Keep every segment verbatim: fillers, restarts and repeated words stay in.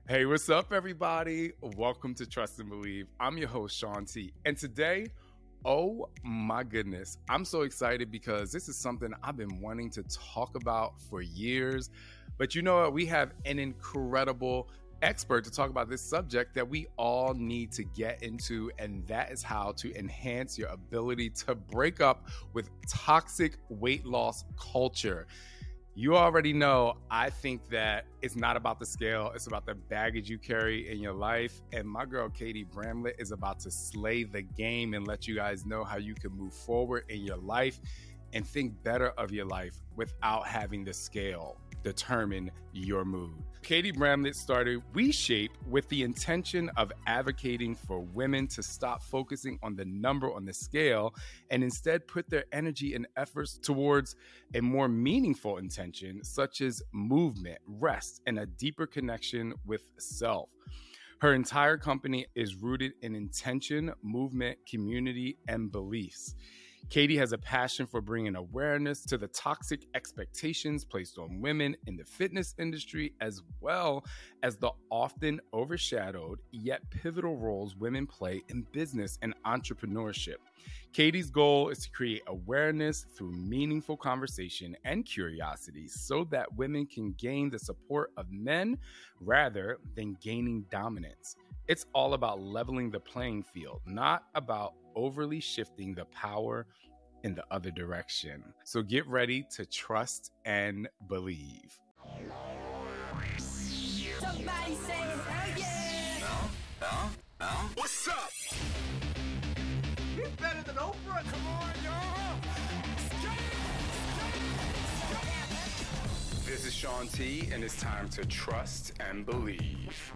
Hey, what's up, everybody? Welcome to Trust and Believe. I'm your host, Sean T. And today, oh my goodness, I'm so excited because this is something I've been wanting to talk about for years. But you know what? We have an incredible expert to talk about this subject that we all need to get into, and that is how to enhance your ability to break up with toxic weight loss culture. You already know, I think that it's not about the scale, it's about the baggage you carry in your life. And my girl, Katie Bramlett, is about to slay the game and let you guys know how you can move forward in your life and think better of your life without having the scale determine your mood. Katie Bramlett started WeShape with the intention of advocating for women to stop focusing on the number on the scale and instead put their energy and efforts towards a more meaningful intention, such as movement, rest, and a deeper connection with self. Her entire company is rooted in intention, movement, community, and beliefs. Katie has a passion for bringing awareness to the toxic expectations placed on women in the fitness industry, as well as the often overshadowed yet pivotal roles women play in business and entrepreneurship. Katie's goal is to create awareness through meaningful conversation and curiosity so that women can gain the support of men rather than gaining dominance. It's all about leveling the playing field, not about overly shifting the power in the other direction. So get ready to trust and believe. Somebody say hell yeah! No, no, no. What's up? He's better than Oprah. Come on, y'all. This is Sean T, and it's time to trust and believe.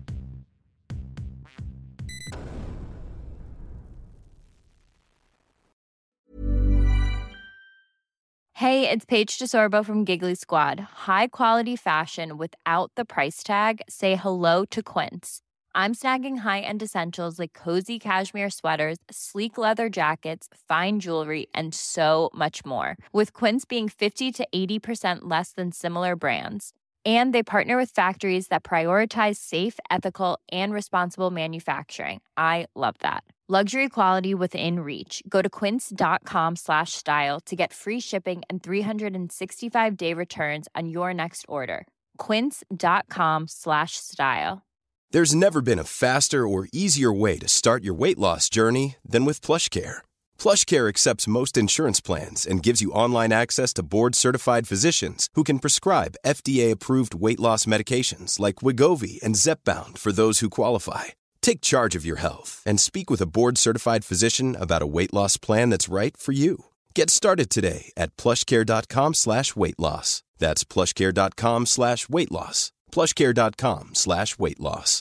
Hey, it's Paige DeSorbo from Giggly Squad. High quality fashion without the price tag. Say hello to Quince. I'm snagging high-end essentials like cozy cashmere sweaters, sleek leather jackets, fine jewelry, and so much more. With Quince being fifty to eighty percent less than similar brands. And they partner with factories that prioritize safe, ethical, and responsible manufacturing. I love that. Luxury quality within reach. Go to quince.com slash style to get free shipping and three sixty-five day returns on your next order. Quince.com slash style. There's never been a faster or easier way to start your weight loss journey than with PlushCare. PlushCare accepts most insurance plans and gives you online access to board-certified physicians who can prescribe F D A-approved weight loss medications like Wegovy and Zepbound for those who qualify. Take charge of your health and speak with a board-certified physician about a weight loss plan that's right for you. Get started today at plushcare.com slash weight loss. That's plushcare.com slash weight loss. plushcare.com slash weight loss.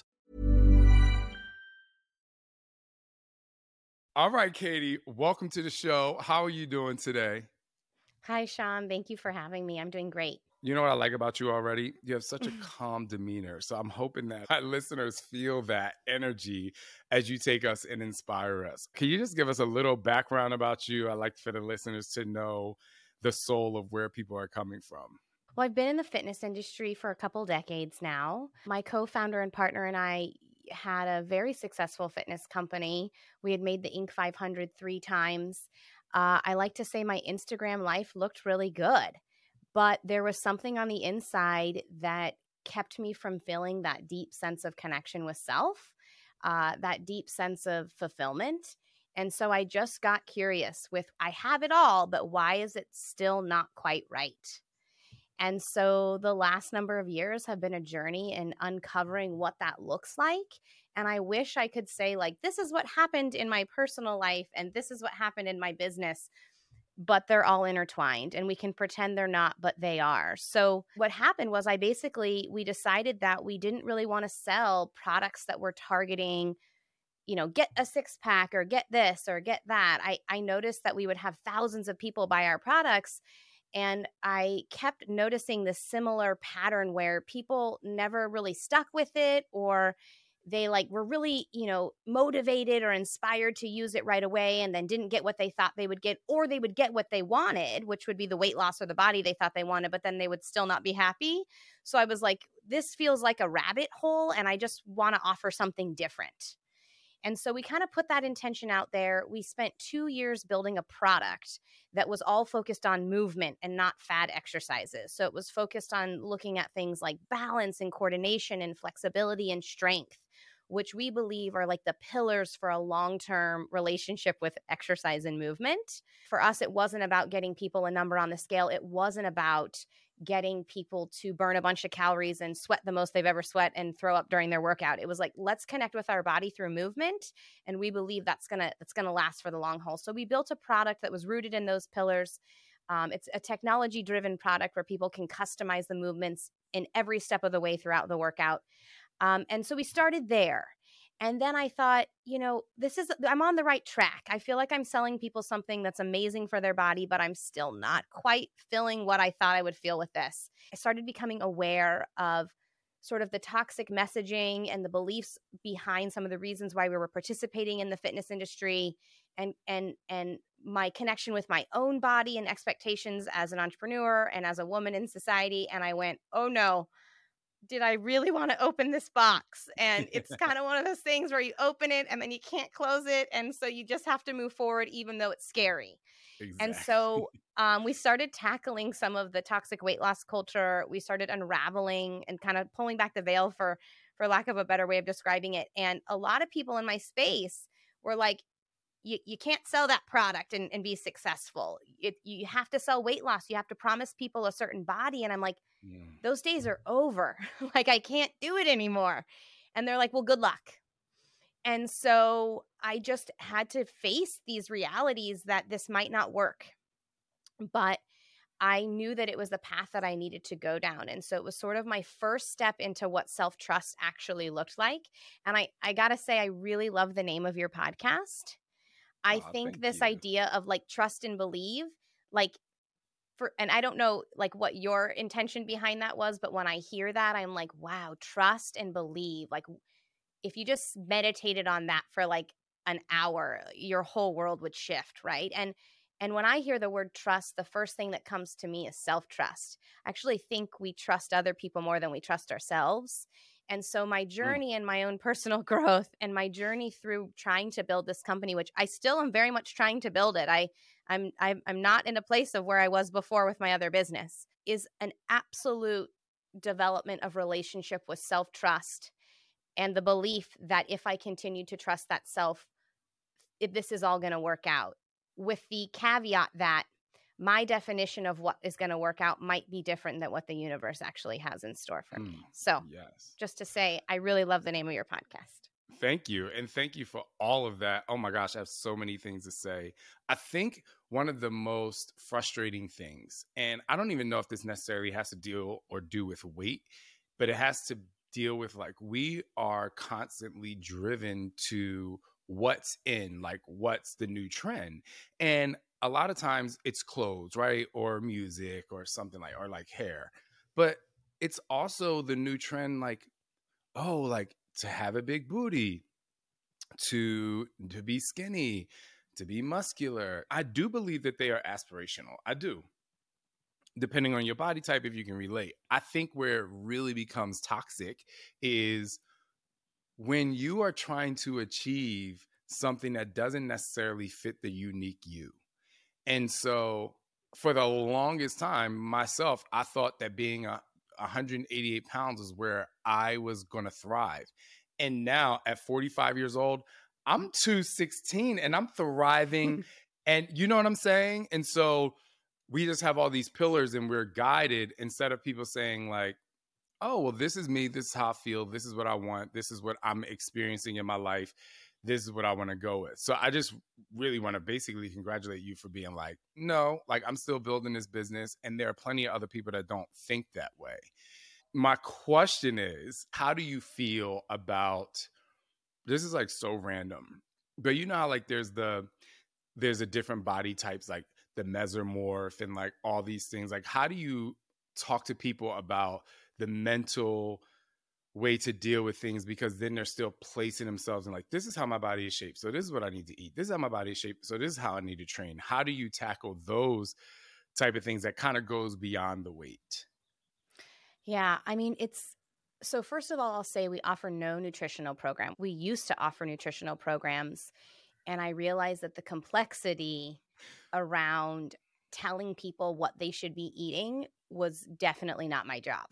All right, Katie, welcome to the show. How are you doing today? Hi, Sean. Thank you for having me. I'm doing great. You know what I like about you already? You have such a calm demeanor. So I'm hoping that my listeners feel that energy as you take us and inspire us. Can you just give us a little background about you? I'd like for the listeners to know the soul of where people are coming from. Well, I've been in the fitness industry for a couple decades now. My co-founder and partner and I had a very successful fitness company. We had made the Inc five hundred three times. Uh, I like to say my Instagram life looked really good, but there was something on the inside that kept me from feeling that deep sense of connection with self, uh, that deep sense of fulfillment. And so I just got curious with, I have it all, but why is it still not quite right? And so the last number of years have been a journey in uncovering what that looks like. And I wish I could say, like, this is what happened in my personal life and this is what happened in my business, but they're all intertwined and we can pretend they're not, but they are. So what happened was I basically, we decided that we didn't really want to sell products that were targeting, you know, get a six pack or get this or get that. I, I noticed that we would have thousands of people buy our products. And I kept noticing this similar pattern where people never really stuck with it, or they like were really, you know, motivated or inspired to use it right away and then didn't get what they thought they would get, or they would get what they wanted, which would be the weight loss or the body they thought they wanted, but then they would still not be happy. So I was like, this feels like a rabbit hole and I just want to offer something different. And so we kind of put that intention out there. We spent two years building a product that was all focused on movement and not fad exercises. So it was focused on looking at things like balance and coordination and flexibility and strength, which we believe are like the pillars for a long-term relationship with exercise and movement. For us, it wasn't about getting people a number on the scale. It wasn't about getting people to burn a bunch of calories and sweat the most they've ever sweat and throw up during their workout. It was like, let's connect with our body through movement. And we believe that's going to, that's going to last for the long haul. So we built a product that was rooted in those pillars. Um, it's a technology driven product where people can customize the movements in every step of the way throughout the workout. Um, and so we started there. And then I thought, you know, this is, I'm on the right track. I feel like I'm selling people something that's amazing for their body, but I'm still not quite feeling what I thought I would feel with this. I started becoming aware of sort of the toxic messaging and the beliefs behind some of the reasons why we were participating in the fitness industry, and, and, and my connection with my own body and expectations as an entrepreneur and as a woman in society. And I went, oh no, did I really want to open this box? And it's kind of one of those things where you open it and then you can't close it. And so you just have to move forward, even though it's scary. Exactly. And so um, we started tackling some of the toxic weight loss culture. We started unraveling and kind of pulling back the veil, for, for lack of a better way of describing it. And a lot of people in my space were like, you, you can't sell that product and, and be successful. It, you have to sell weight loss. You have to promise people a certain body. And I'm like, yeah. Those days are over. Like, I can't do it anymore. And they're like, well, good luck. And so I just had to face these realities that this might not work. But I knew that it was the path that I needed to go down. And so it was sort of my first step into what self-trust actually looked like. And I, I got to say, I really love the name of your podcast. I oh, think this you. idea of like trust and believe, like, For, and I don't know like what your intention behind that was, but when I hear that, I'm like, wow, trust and believe. Like, if you just meditated on that for like an hour, your whole world would shift, right? And and when I hear the word trust, the first thing that comes to me is self-trust. I actually think we trust other people more than we trust ourselves. And so my journey and my own personal growth and my journey through trying to build this company, which I still am very much trying to build it. I I'm I'm I'm not in a place of where I was before with my other business, is an absolute development of relationship with self-trust and the belief that if I continue to trust that self, if this is all going to work out, with the caveat that my definition of what is going to work out might be different than what the universe actually has in store for me. Mm, so yes. Just to say, I really love the name of your podcast. Thank you. And thank you for all of that. Oh my gosh, I have so many things to say. I think one of the most frustrating things, and I don't even know if this necessarily has to deal or do with weight, but it has to deal with like, we are constantly driven to what's in, like what's the new trend. And a lot of times it's clothes, right? Or music or something like, or like hair. But it's also the new trend, like, oh, like to have a big booty, to, to be skinny, to be muscular. I do believe that they are aspirational. I do. Depending on your body type, if you can relate. I think where it really becomes toxic is when you are trying to achieve something that doesn't necessarily fit the unique you. And so for the longest time, myself, I thought that being a one hundred eighty-eight pounds is where I was going to thrive. And now at forty-five years old, I'm two sixteen and I'm thriving. And you know what I'm saying? And so we just have all these pillars and we're guided, instead of people saying like, oh, well, this is me. This is how I feel. This is what I want. This is what I'm experiencing in my life. This is what I want to go with. So I just really want to basically congratulate you for being like, no, like I'm still building this business. And there are plenty of other people that don't think that way. My question is, how do you feel about, this is like so random, but you know how like there's the, there's a different body types, like the mesomorph and like all these things. Like, how do you talk to people about the mental way to deal with things, because then they're still placing themselves in like, this is how my body is shaped, so this is what I need to eat. This is how my body is shaped, so this is how I need to train. How do you tackle those type of things that kind of goes beyond the weight? Yeah, I mean, it's so first of all, I'll say we offer no nutritional program. We used to offer nutritional programs, and I realized that the complexity around telling people what they should be eating was definitely not my job.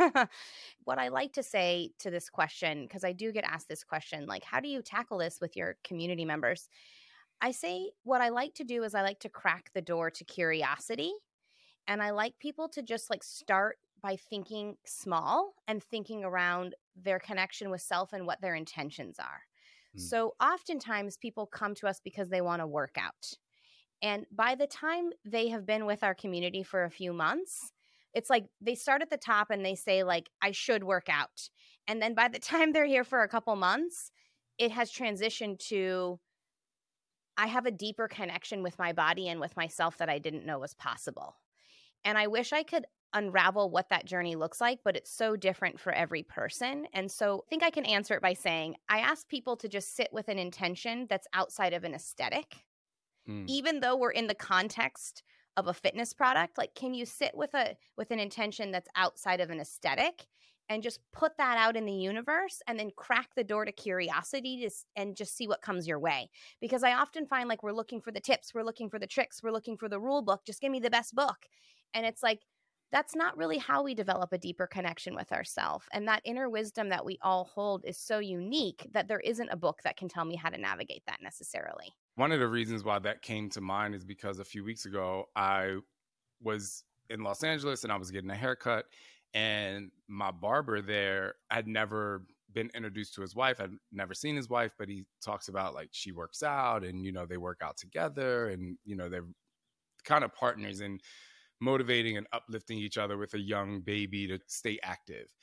What I like to say to this question, because I do get asked this question, like, how do you tackle this with your community members? I say what I like to do is I like to crack the door to curiosity. And I like people to just like start by thinking small and thinking around their connection with self and what their intentions are. Mm. So oftentimes people come to us because they want to work out. And by the time they have been with our community for a few months, it's like they start at the top and they say like, I should work out. And then by the time they're here for a couple months, it has transitioned to, I have a deeper connection with my body and with myself that I didn't know was possible. And I wish I could unravel what that journey looks like, but it's so different for every person. And so I think I can answer it by saying, I ask people to just sit with an intention that's outside of an aesthetic. Mm. Even though we're in the context of a fitness product, like, can you sit with a with an intention that's outside of an aesthetic and just put that out in the universe and then crack the door to curiosity to, and just see what comes your way? Because I often find like we're looking for the tips, we're looking for the tricks, we're looking for the rule book, just give me the best book. And it's like, that's not really how we develop a deeper connection with ourselves. And that inner wisdom that we all hold is so unique that there isn't a book that can tell me how to navigate that necessarily. One of the reasons why that came to mind is because a few weeks ago, I was in Los Angeles and I was getting a haircut, and my barber there, I'd never been introduced to his wife. I'd never seen his wife, but he talks about like she works out and, you know, they work out together and, you know, they're kind of partners in motivating and uplifting each other with a young baby to stay active.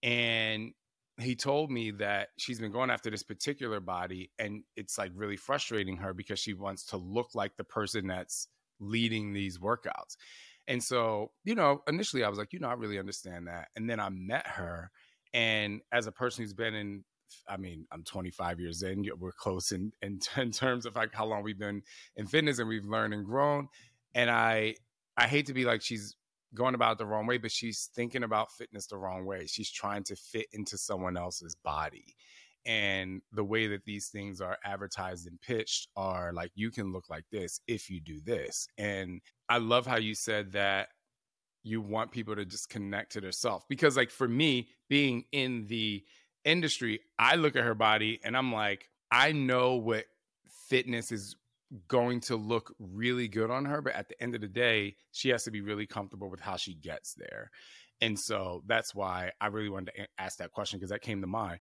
And he told me that she's been going after this particular body, and it's like really frustrating her because she wants to look like the person that's leading these workouts. And so, you know, initially I was like, you know, I really understand that. And then I met her, and as a person who's been in, I mean, I'm twenty-five years in, we're close in, in, in terms of like how long we've been in fitness and we've learned and grown. And I, I hate to be like, she's going about it the wrong way, but she's thinking about fitness the wrong way. She's trying to fit into someone else's body. And the way that these things are advertised and pitched are like, you can look like this if you do this. And I love how you said that you want people to just connect to their self. Because like for me, being in the industry, I look at her body and I'm like, I know what fitness is going to look really good on her, but at the end of the day, she has to be really comfortable with how she gets there. And so that's why I really wanted to ask that question, because that came to mind.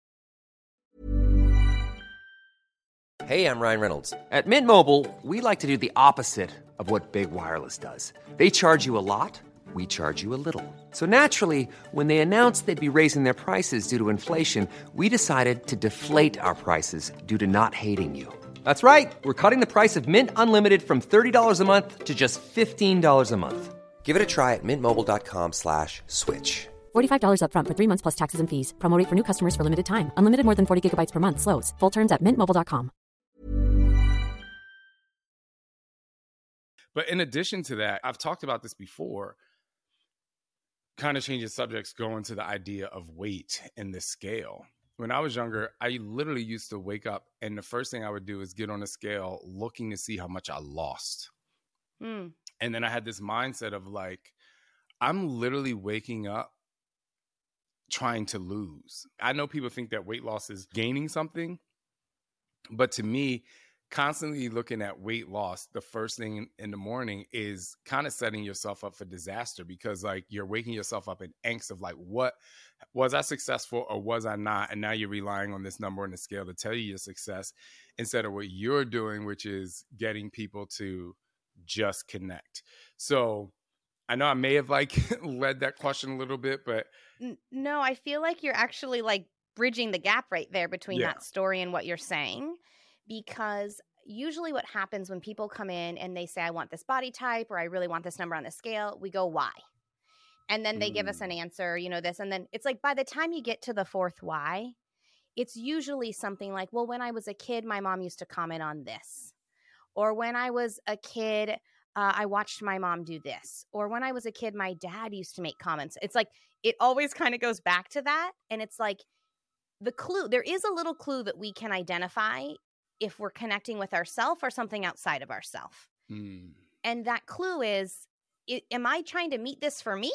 Hey, I'm Ryan Reynolds. At Mint Mobile, we like to do the opposite of what Big Wireless does. They charge you a lot, we charge you a little. So naturally, when they announced they'd be raising their prices due to inflation, we decided to deflate our prices due to not hating you. That's right. We're cutting the price of Mint Unlimited from thirty dollars a month to just fifteen dollars a month. Give it a try at mintmobile.com slash switch. forty-five dollars up front for three months plus taxes and fees. Promo rate for new customers for limited time. Unlimited more than forty gigabytes per month. Slows full terms at mint mobile dot com. But in addition to that, I've talked about this before, kind of changing subjects, going to the idea of weight and the scale. When I was younger, I literally used to wake up and the first thing I would do is get on a scale looking to see how much I lost. Mm. And then I had this mindset of like, I'm literally waking up trying to lose. I know people think that weight loss is gaining something, but to me, constantly looking at weight loss the first thing in the morning is kind of setting yourself up for disaster, because like you're waking yourself up in angst of like, what was I successful or was I not? And now you're relying on this number on the scale to tell you your success instead of what you're doing, which is getting people to just connect. So I know I may have like led that question a little bit, but no, I feel like you're actually like bridging the gap right there between yeah. that story and what you're saying. Because usually what happens when people come in and they say, I want this body type or I really want this number on the scale, we go, why? And then they mm. give us an answer, you know, this. And then it's like by the time you get to the fourth why, it's usually something like, well, when I was a kid, my mom used to comment on this. Or when I was a kid, uh, I watched my mom do this. Or when I was a kid, my dad used to make comments. It's like it always kind of goes back to that. And it's like the clue, there is a little clue that we can identify if we're connecting with ourselves or something outside of ourselves. Mm. And that clue is, it, am I trying to meet this for me?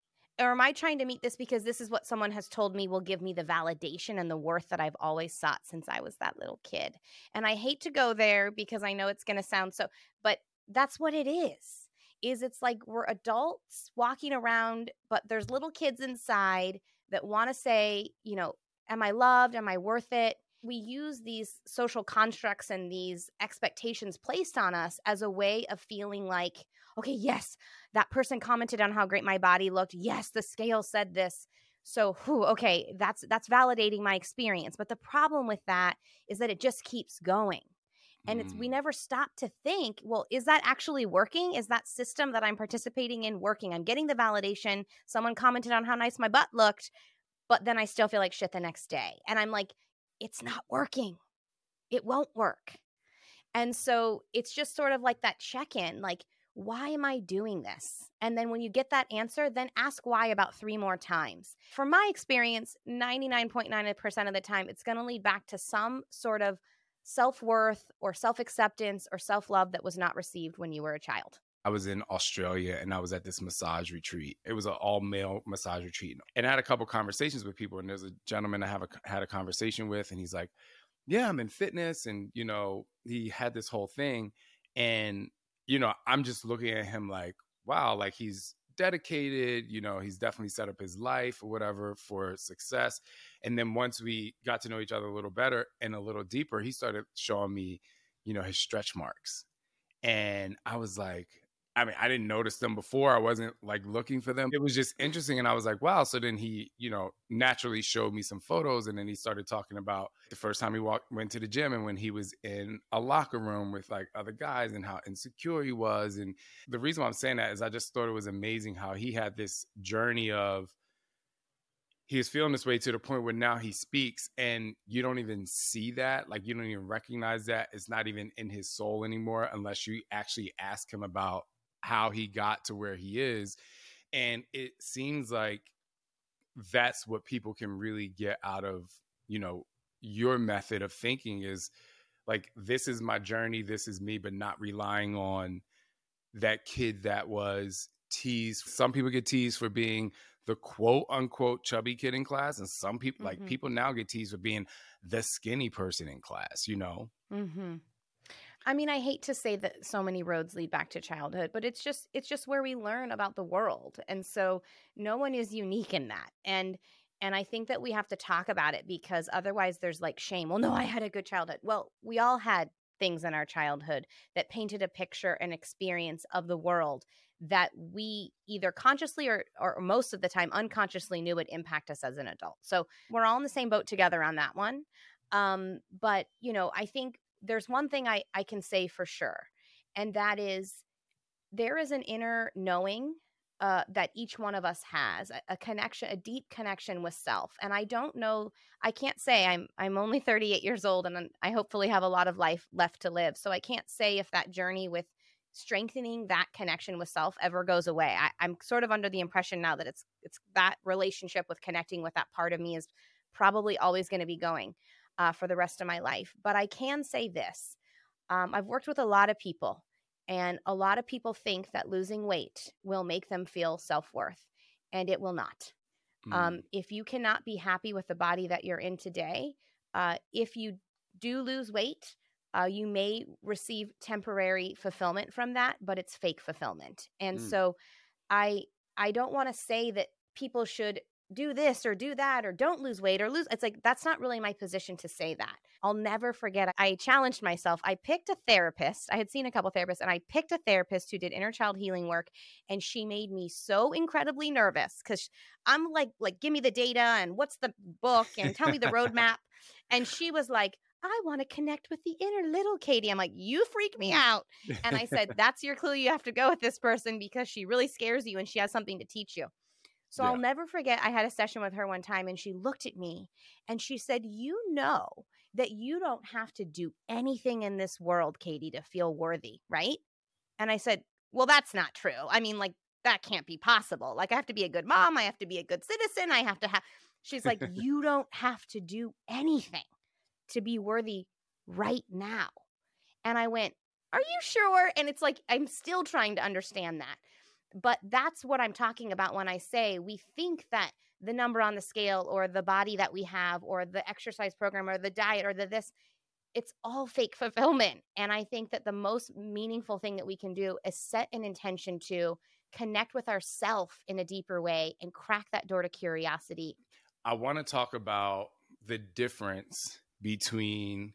Or am I trying to meet this because this is what someone has told me will give me the validation and the worth that I've always sought since I was that little kid? And I hate to go there because I know it's going to sound so, but that's what it is, is it's like we're adults walking around, but there's little kids inside that want to say, you know, am I loved? Am I worth it? We use these social constructs and these expectations placed on us as a way of feeling like, okay, yes, that person commented on how great my body looked. Yes, the scale said this. So, whew, okay, that's that's validating my experience. But the problem with that is that it just keeps going. And it's we never stop to think, well, is that actually working? Is that system that I'm participating in working? I'm getting the validation. Someone commented on how nice my butt looked, but then I still feel like shit the next day. And I'm like, it's not working. It won't work. And so it's just sort of like that check-in, like, why am I doing this? And then when you get that answer, then ask why about three more times. From my experience, ninety-nine point nine percent of the time, it's going to lead back to some sort of self-worth or self-acceptance or self-love that was not received when you were a child. I was in Australia and I was at this massage retreat. It was an all-male massage retreat. And I had a couple conversations with people. And there's a gentleman I have a, had a conversation with, and he's like, yeah, I'm in fitness. And, you know, he had this whole thing. And, you know, I'm just looking at him like, wow, like he's dedicated, you know, he's definitely set up his life or whatever for success. And then once we got to know each other a little better and a little deeper, he started showing me, you know, his stretch marks. And I was like, I mean, I didn't notice them before. I wasn't like looking for them. It was just interesting. And I was like, wow. So then he, you know, naturally showed me some photos. And then he started talking about the first time he walked, went to the gym and when he was in a locker room with like other guys and how insecure he was. And the reason why I'm saying that is I just thought it was amazing how he had this journey of, he was feeling this way to the point where now he speaks and you don't even see that. Like you don't even recognize that. It's not even in his soul anymore unless you actually ask him about how he got to where he is. And it seems like that's what people can really get out of, you know, your method of thinking is like, this is my journey, this is me, but not relying on that kid that was teased. Some people get teased for being the quote unquote chubby kid in class. And some people, mm-hmm. like people now get teased for being the skinny person in class, you know? Mm-hmm. I mean, I hate to say that so many roads lead back to childhood, but it's just it's just where we learn about the world. And so no one is unique in that. And and I think that we have to talk about it because otherwise there's like shame. Well, no, I had a good childhood. Well, we all had things in our childhood that painted a picture and experience of the world that we either consciously or, or most of the time unconsciously knew would impact us as an adult. So we're all in the same boat together on that one. Um, but, you know, I think there's one thing I, I can say for sure, and that is there is an inner knowing uh, that each one of us has, a, a connection, a deep connection with self. And I don't know, I can't say I'm I'm only thirty-eight years old and I hopefully have a lot of life left to live. So I can't say if that journey with strengthening that connection with self ever goes away. I, I'm sort of under the impression now that it's it's that relationship with connecting with that part of me is probably always going to be going Uh, for the rest of my life. But I can say this. Um, I've worked with a lot of people, and a lot of people think that losing weight will make them feel self-worth, and it will not. Mm. Um, if you cannot be happy with the body that you're in today, uh, if you do lose weight, uh, you may receive temporary fulfillment from that, but it's fake fulfillment. And mm. so I, I don't want to say that people should do this or do that or don't lose weight or lose. It's like, that's not really my position to say that. I'll never forget. I challenged myself. I picked a therapist. I had seen a couple therapists and I picked a therapist who did inner child healing work. And she made me so incredibly nervous because I'm like, like, give me the data and what's the book and tell me the roadmap. And she was like, I want to connect with the inner little Katie. I'm like, you freak me out. And I said, that's your clue. You have to go with this person because she really scares you and she has something to teach you. So Yeah. I'll never forget, I had a session with her one time and she looked at me and she said, you know that you don't have to do anything in this world, Katie, to feel worthy, right? And I said, well, that's not true. I mean, like, that can't be possible. Like, I have to be a good mom. I have to be a good citizen. I have to have, she's like, you don't have to do anything to be worthy right now. And I went, are you sure? And it's like, I'm still trying to understand that. But that's what I'm talking about when I say we think that the number on the scale or the body that we have or the exercise program or the diet or the this, it's all fake fulfillment. And I think that the most meaningful thing that we can do is set an intention to connect with ourself in a deeper way and crack that door to curiosity. I want to talk about the difference between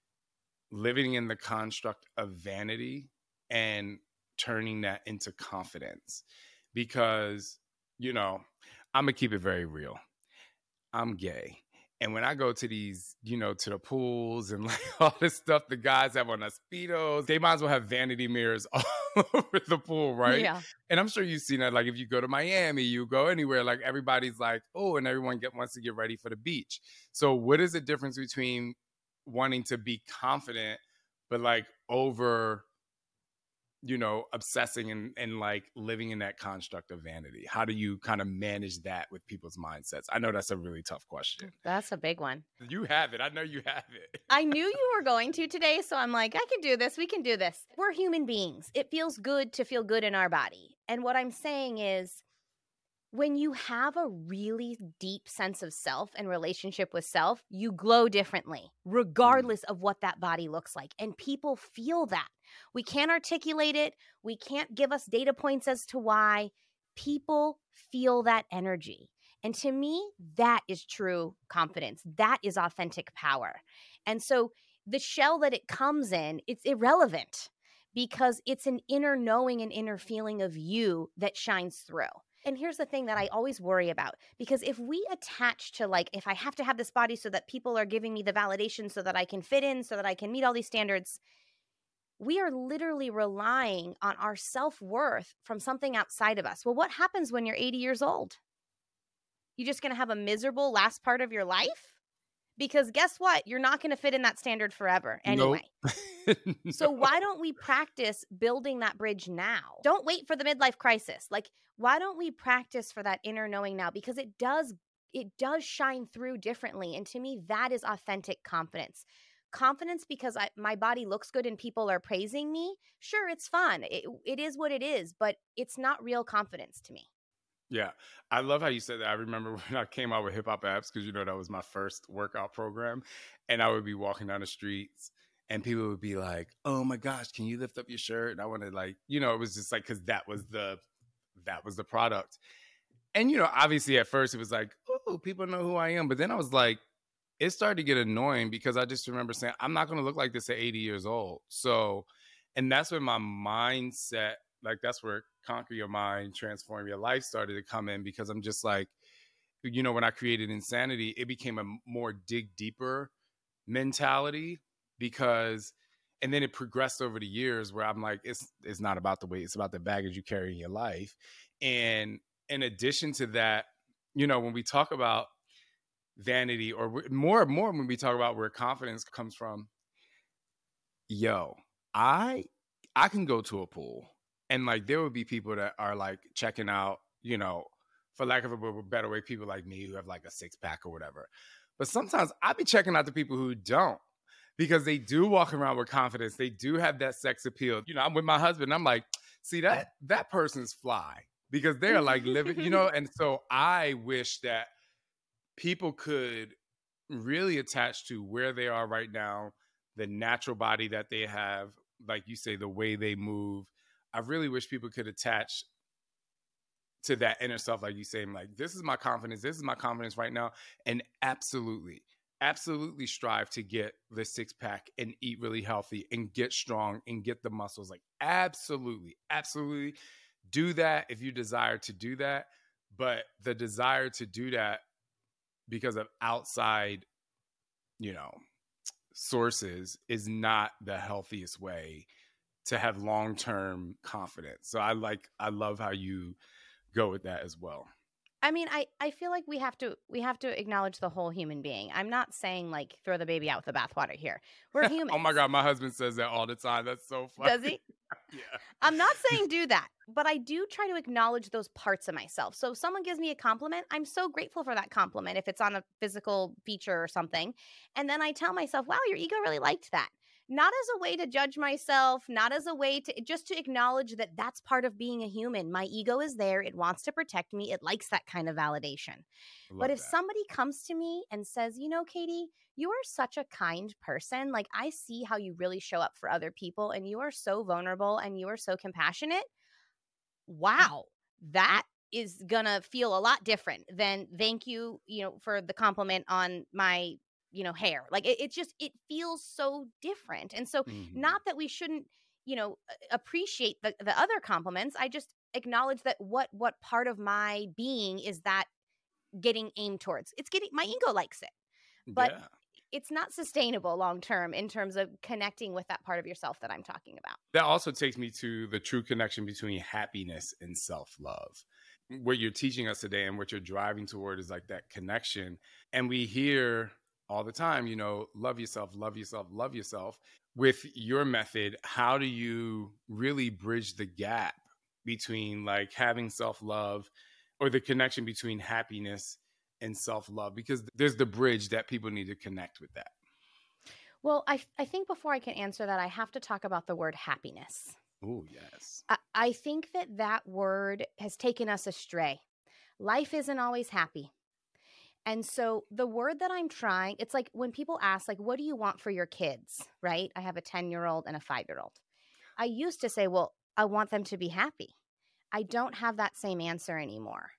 living in the construct of vanity and turning that into confidence. Because, you know, I'm going to keep it very real. I'm gay. And when I go to these, you know, to the pools and like all this stuff the guys have on their Speedos, they might as well have vanity mirrors all over the pool, right? Yeah. And I'm sure you've seen that. Like if you go to Miami, you go anywhere, like everybody's like, oh, and everyone get wants to get ready for the beach. So what is the difference between wanting to be confident, but like over, you know, obsessing and, and like living in that construct of vanity? How do you kind of manage that with people's mindsets? I know that's a really tough question. That's a big one. You have it. I know you have it. I knew you were going to today, so I'm like, I can do this. We can do this. We're human beings. It feels good to feel good in our body. And what I'm saying is, when you have a really deep sense of self and relationship with self, you glow differently, regardless of what that body looks like. And people feel that. We can't articulate it. We can't give us data points as to why. People feel that energy. And to me, that is true confidence. That is authentic power. And so the shell that it comes in, it's irrelevant because it's an inner knowing and inner feeling of you that shines through. And here's the thing that I always worry about, because if we attach to like, if I have to have this body so that people are giving me the validation so that I can fit in, so that I can meet all these standards, we are literally relying on our self-worth from something outside of us. Well, what happens when you're eighty years old? You just going to have a miserable last part of your life? Because guess what? You're not going to fit in that standard forever anyway. Nope. So why don't we practice building that bridge now? Don't wait for the midlife crisis. Like, why don't we practice for that inner knowing now? Because it does, it does shine through differently. And to me, that is authentic confidence. Confidence because I, my body looks good and people are praising me. Sure, it's fun. It, it is what it is, but it's not real confidence to me. Yeah. I love how you said that. I remember when I came out with Hip Hop Abs, because, you know, that was my first workout program. And I would be walking down the streets and people would be like, oh my gosh, can you lift up your shirt? And I wanted like, you know, it was just like, because that was the, that was the product. And, you know, obviously at first it was like, oh, people know who I am. But then I was like, it started to get annoying because I just remember saying, I'm not going to look like this at eighty years old. So, and that's when my mindset, like that's where Conquer Your Mind, Transform Your Life started to come in, because I'm just like, you know, when I created Insanity, it became a more dig deeper mentality, because, and then it progressed over the years where I'm like, it's it's not about the weight, it's about the baggage you carry in your life. And in addition to that, you know, when we talk about vanity, or more and more when we talk about where confidence comes from, yo, I I can go to a pool and like there would be people that are like checking out, you know, for lack of a better way, people like me who have like a six pack or whatever. But sometimes I be checking out the people who don't, because they do walk around with confidence. They do have that sex appeal. You know, I'm with my husband. I'm like, see, that that person's fly, because they're like living, you know. And so I wish that people could really attach to where they are right now, the natural body that they have, like you say, the way they move. I really wish people could attach to that inner self, like you say, like, this is my confidence, this is my confidence right now. And absolutely, absolutely strive to get the six pack and eat really healthy and get strong and get the muscles. Like, absolutely, absolutely do that if you desire to do that. But the desire to do that because of outside, you know, sources is not the healthiest way to have long-term confidence. So I like, I love how you go with that as well. I mean, I, I feel like we have to we have to acknowledge the whole human being. I'm not saying like throw the baby out with the bathwater here. We're humans. Oh my God, my husband says that all the time. That's so funny. Does he? Yeah. I'm not saying do that, but I do try to acknowledge those parts of myself. So if someone gives me a compliment, I'm so grateful for that compliment if it's on a physical feature or something. And then I tell myself, wow, your ego really liked that. Not as a way to judge myself, not as a way to just to acknowledge that that's part of being a human. My ego is there. It wants to protect me. It likes that kind of validation. But if that. somebody comes to me and says, you know, Katie, you are such a kind person. Like, I see how you really show up for other people, and you are so vulnerable and you are so compassionate. Wow, that is gonna feel a lot different than thank you, you know, for the compliment on my, you know, hair. Like it, it just, it feels so different. And so Mm-hmm. not that we shouldn't, you know, appreciate the, the other compliments. I just acknowledge that what, what part of my being is that getting aimed towards. It's getting, my ego likes it, but Yeah. it's not sustainable long-term in terms of connecting with that part of yourself that I'm talking about. That also takes me to the true connection between happiness and self-love. What you're teaching us today and what you're driving toward is like that connection. And we hear all the time, you know, love yourself, love yourself, love yourself. With your method, how do you really bridge the gap between like having self-love or the connection between happiness and self-love? Because there's the bridge that people need to connect with that. Well, I, I think before I can answer that, I have to talk about the word happiness. Oh, yes. I, I think that that word has taken us astray. Life isn't always happy. And so the word that I'm trying, it's like when people ask, like, what do you want for your kids, right? I have a ten-year-old and a five-year-old. I used to say, well, I want them to be happy. I don't have that same answer anymore.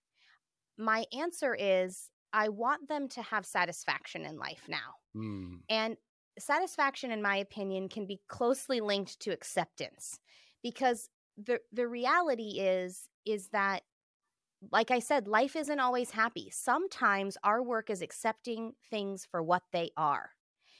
My answer is I want them to have satisfaction in life now. Mm. And satisfaction, in my opinion, can be closely linked to acceptance, because the the reality is, is that, like I said, life isn't always happy. Sometimes our work is accepting things for what they are.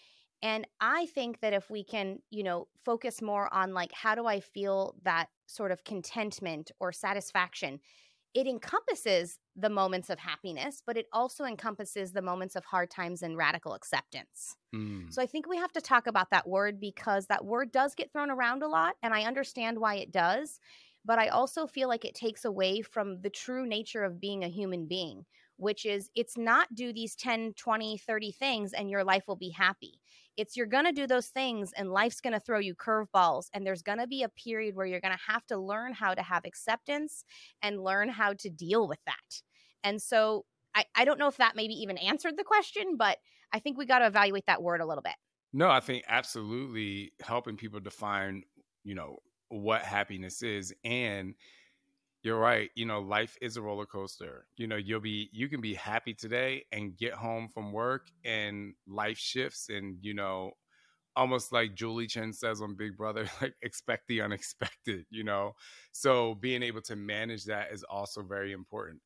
And I think that if we can, you know, focus more on like, how do I feel that sort of contentment or satisfaction? It encompasses the moments of happiness, but it also encompasses the moments of hard times and radical acceptance. Mm. So I think we have to talk about that word, because that word does get thrown around a lot, and I understand why it does. But I also feel like it takes away from the true nature of being a human being, which is it's not do these ten, twenty, thirty things and your life will be happy. It's you're going to do those things and life's going to throw you curveballs, and there's going to be a period where you're going to have to learn how to have acceptance and learn how to deal with that. And so I, I don't know if that maybe even answered the question, but I think we got to evaluate that word a little bit. No, I think absolutely helping people define, you know, what happiness is. And you're right. You know, life is a roller coaster. You know, you'll be, you can be happy today and get home from work and life shifts. And, you know, almost like Julie Chen says on Big Brother, like expect the unexpected, you know? So being able to manage that is also very important.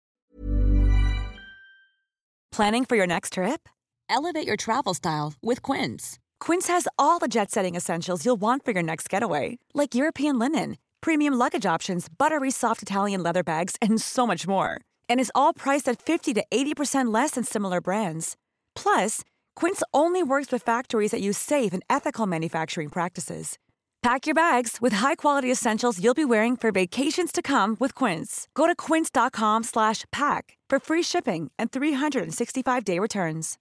Planning for your next trip? Elevate your travel style with Quince. Quince has all the jet-setting essentials you'll want for your next getaway, like European linen, premium luggage options, buttery soft Italian leather bags, and so much more. And is all priced at fifty to eighty percent less than similar brands. Plus, Quince only works with factories that use safe and ethical manufacturing practices. Pack your bags with high-quality essentials you'll be wearing for vacations to come with Quince. Go to quince.com slash pack for free shipping and three sixty-five day returns.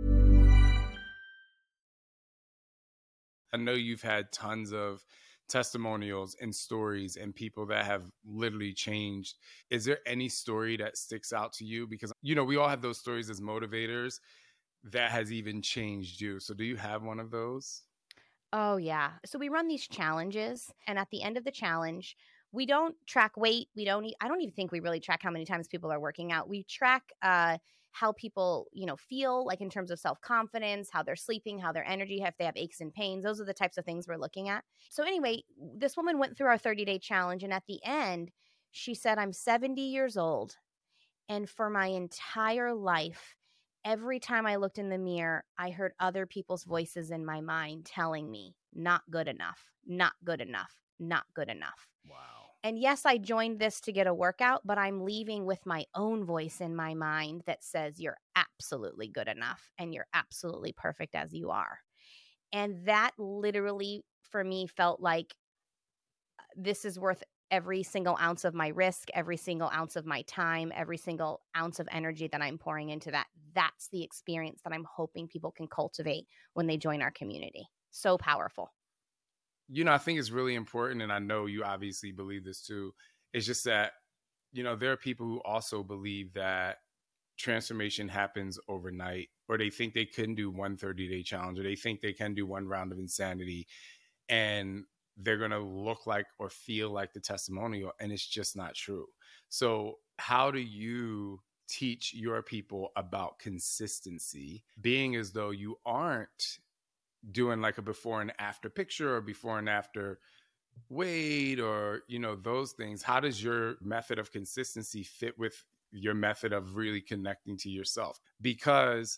I know you've had tons of testimonials and stories and people that have literally changed. Is there any story that sticks out to you? Because, you know, we all have those stories as motivators that has even changed you. So do you have one of those? Oh, yeah. So we run these challenges, and at the end of the challenge, we don't track weight. We don't, e- I don't even think we really track how many times people are working out. We track uh, how people, you know, feel, like in terms of self-confidence, how they're sleeping, how their energy, if they have aches and pains. Those are the types of things we're looking at. So anyway, this woman went through our thirty-day challenge, and at the end, she said, I'm seventy years old, and for my entire life, every time I looked in the mirror, I heard other people's voices in my mind telling me, not good enough, not good enough, not good enough. Wow. And yes, I joined this to get a workout, but I'm leaving with my own voice in my mind that says you're absolutely good enough and you're absolutely perfect as you are. And that literally for me felt like this is worth every single ounce of my risk, every single ounce of my time, every single ounce of energy that I'm pouring into that. That's the experience that I'm hoping people can cultivate when they join our community. So powerful. You know, I think it's really important, and I know you obviously believe this too. It's just that, you know, there are people who also believe that transformation happens overnight, or they think they can do one thirty-day challenge, or they think they can do one round of insanity, and they're going to look like or feel like the testimonial, and it's just not true. So how do you teach your people about consistency, being as though you aren't doing like a before and after picture or before and after weight or, you know, those things? How does your method of consistency fit with your method of really connecting to yourself? Because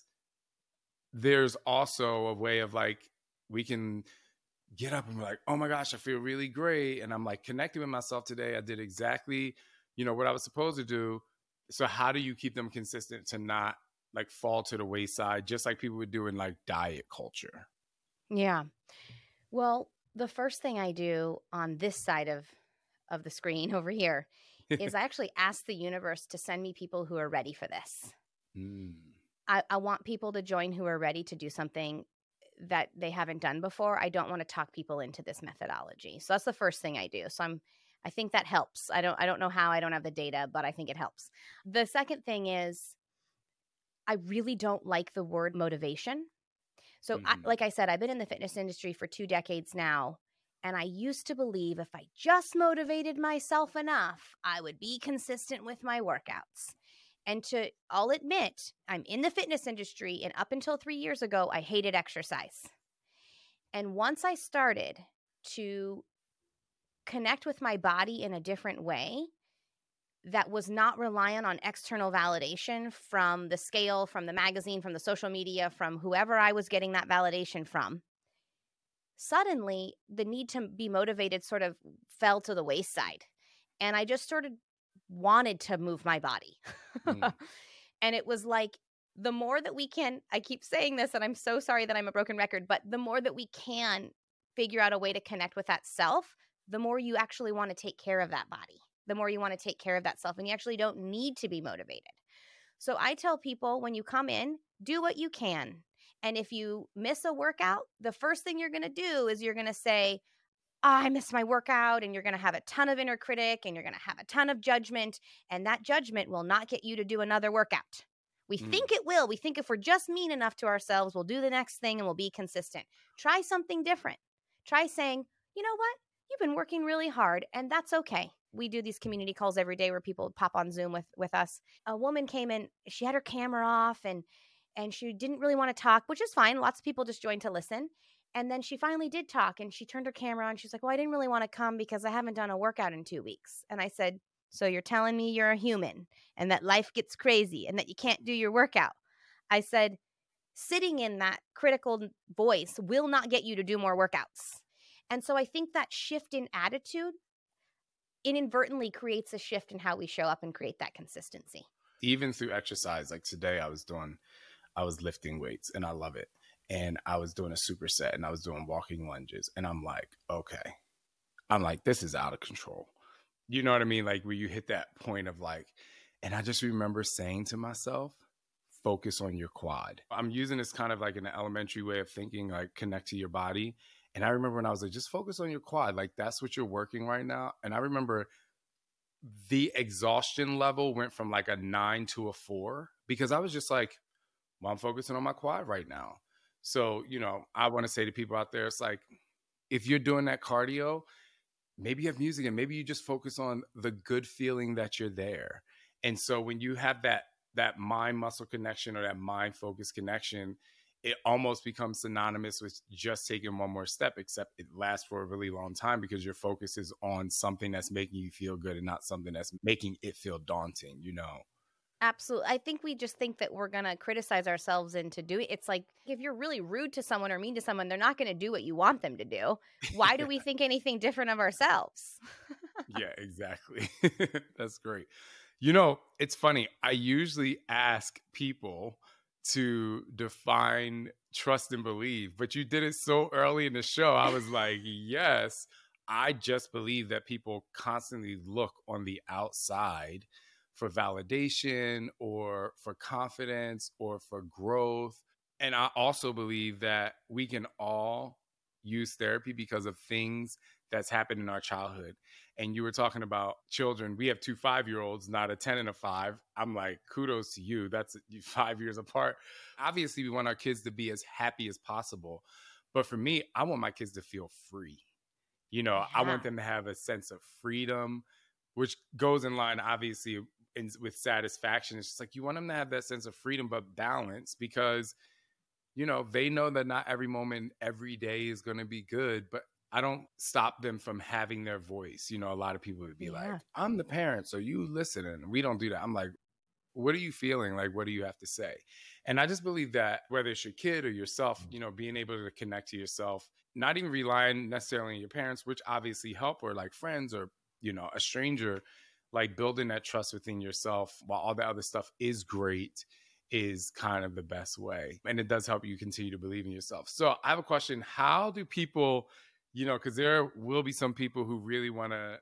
there's also a way of like, we can get up and be like, oh my gosh, I feel really great. And I'm like connecting with myself today. I did exactly, you know, what I was supposed to do. So how do you keep them consistent to not like fall to the wayside, just like people would do in like diet culture? Yeah. Well, the first thing I do on this side of, of the screen over here is I actually ask the universe to send me people who are ready for this. Mm. I, I want people to join who are ready to do something that they haven't done before. I don't want to talk people into this methodology. So that's the first thing I do. So I'm, I think that helps. I don't, I don't know how, I don't have the data, but I think it helps. The second thing is I really don't like the word motivation. So mm-hmm. I, like I said, I've been in the fitness industry for two decades now. And I used to believe if I just motivated myself enough, I would be consistent with my workouts. And to, I'll admit, I'm in the fitness industry, and up until three years ago, I hated exercise. And once I started to connect with my body in a different way that was not reliant on external validation from the scale, from the magazine, from the social media, from whoever I was getting that validation from, suddenly the need to be motivated sort of fell to the wayside. And I just sort of wanted to move my body. Mm. And it was like, the more that we can, I keep saying this, and I'm so sorry that I'm a broken record, but the more that we can figure out a way to connect with that self, the more you actually want to take care of that body, the more you want to take care of that self, and you actually don't need to be motivated. So I tell people, when you come in, do what you can. And if you miss a workout, the first thing you're going to do is you're going to say, oh, I missed my workout, and you're going to have a ton of inner critic, and you're going to have a ton of judgment, and that judgment will not get you to do another workout. We mm. think it will. We think if we're just mean enough to ourselves, we'll do the next thing and we'll be consistent. Try something different. Try saying, you know what? You've been working really hard, and that's okay. We do these community calls every day where people pop on Zoom with, with us. A woman came in, she had her camera off, and and she didn't really want to talk, which is fine. Lots of people just joined to listen. And then she finally did talk, and she turned her camera on. She's like, well, I didn't really want to come because I haven't done a workout in two weeks. And I said, so you're telling me you're a human and that life gets crazy and that you can't do your workout. I said, sitting in that critical voice will not get you to do more workouts. And so I think that shift in attitude inadvertently creates a shift in how we show up and create that consistency. Even through exercise, like today I was doing, I was lifting weights and I love it. And I was doing a superset and I was doing walking lunges. And I'm like, okay, I'm like, this is out of control. You know what I mean? Like where you hit that point of like, and I just remember saying to myself, focus on your quad. I'm using this kind of like an elementary way of thinking, like connect to your body. And I remember when I was like, just focus on your quad. Like that's what you're working right now. And I remember the exhaustion level went from like a nine to a four because I was just like, well, I'm focusing on my quad right now. So, you know, I want to say to people out there, it's like, if you're doing that cardio, maybe you have music and maybe you just focus on the good feeling that you're there. And so when you have that, that mind muscle connection or that mind focus connection, it almost becomes synonymous with just taking one more step, except it lasts for a really long time because your focus is on something that's making you feel good and not something that's making it feel daunting, you know? Absolutely. I think we just think that we're going to criticize ourselves into doing it. It's like if you're really rude to someone or mean to someone, they're not going to do what you want them to do. Why do we think anything different of ourselves? Yeah, exactly. That's great. You know, it's funny. I usually ask people to define trust and believe, but you did it so early in the show. I was like, yes, I just believe that people constantly look on the outside for validation or for confidence or for growth. And I also believe that we can all use therapy because of things that's happened in our childhood. And you were talking about children. We have two five-year-olds, not a ten and a five. I'm like, kudos to you. That's five years apart. Obviously, we want our kids to be as happy as possible. But for me, I want my kids to feel free. You know, yeah. I want them to have a sense of freedom, which goes in line, obviously, in, with satisfaction. It's just like you want them to have that sense of freedom, but balance, because, you know, they know that not every moment, every day is going to be good, but I don't stop them from having their voice. You know, a lot of people would be yeah. like, I'm the parent, so you listen. And we don't do that. I'm like, what are you feeling? Like, what do you have to say? And I just believe that whether it's your kid or yourself, you know, being able to connect to yourself, not even relying necessarily on your parents, which obviously help, or like friends or, you know, a stranger, like building that trust within yourself while all the other stuff is great, is kind of the best way. And it does help you continue to believe in yourself. So I have a question. How do people, you know, because there will be some people who really want to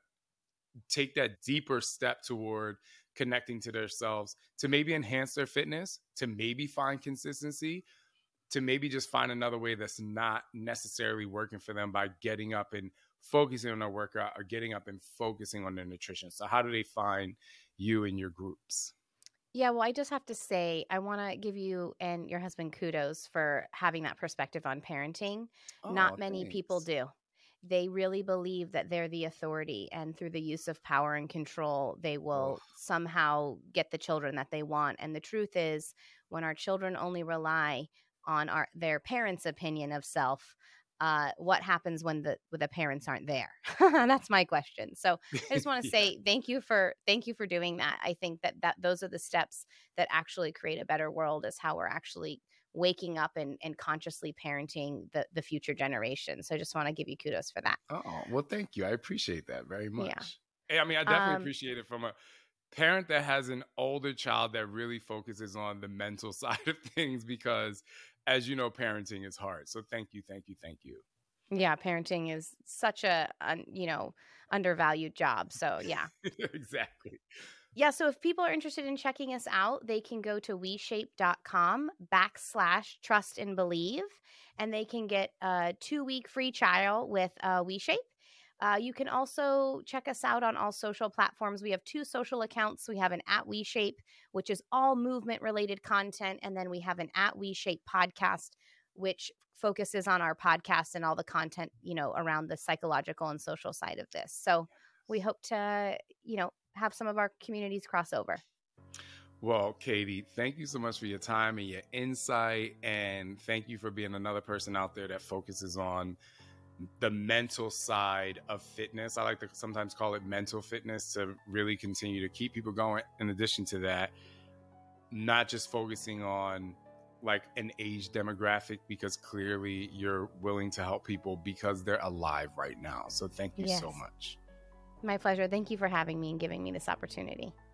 take that deeper step toward connecting to themselves, to maybe enhance their fitness, to maybe find consistency, to maybe just find another way that's not necessarily working for them by getting up and focusing on their workout or getting up and focusing on their nutrition. So how do they find you and your groups? Yeah, well, I just have to say, I want to give you and your husband kudos for having that perspective on parenting. Oh, Not many thanks. people do. They really believe that they're the authority, and through the use of power and control, they will Oh. somehow get the children that they want. And the truth is, when our children only rely on our their parents' opinion of self, uh, what happens when the when the parents aren't there? That's my question. So I just want to Yeah. say thank you for thank you for doing that. I think that that those are the steps that actually create a better world, is how we're actually waking up and, and consciously parenting the, the future generation. So I just want to give you kudos for that. Oh, well, thank you. I appreciate that very much. Yeah. Hey, I mean, I definitely Um, appreciate it from a parent that has an older child that really focuses on the mental side of things, because, as you know, parenting is hard. So thank you, thank you, thank you. Yeah, parenting is such a, un, you know, undervalued job. So yeah. Exactly. Yeah, so if people are interested in checking us out, they can go to WeShape.com backslash trust and believe, and they can get a two-week free trial with uh, WeShape. Uh, you can also check us out on all social platforms. We have two social accounts. We have an at WeShape, which is all movement-related content, and then we have an at WeShape podcast, which focuses on our podcast and all the content, you know, around the psychological and social side of this. So we hope to, you know, have some of our communities cross over. Well, Katie, thank you so much for your time and your insight. And thank you for being another person out there that focuses on the mental side of fitness. I like to sometimes call it mental fitness, to really continue to keep people going. In addition to that, not just focusing on like an age demographic, because clearly you're willing to help people because they're alive right now. So thank you Yes. so much. My pleasure. Thank you for having me and giving me this opportunity.